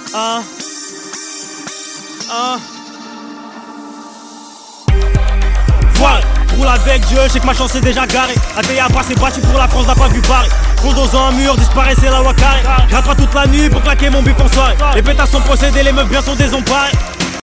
Voilà, roule avec Dieu, je sais que ma chance est déjà garée. ADA s'est battu pour la France, n'a pas vu Paris. Fonce dans un mur, disparaît, c'est la loi carrée. J'attrape toute la nuit pour claquer mon bif en soirée. Les pétasses sont possédés, les meufs bien sont désemparées.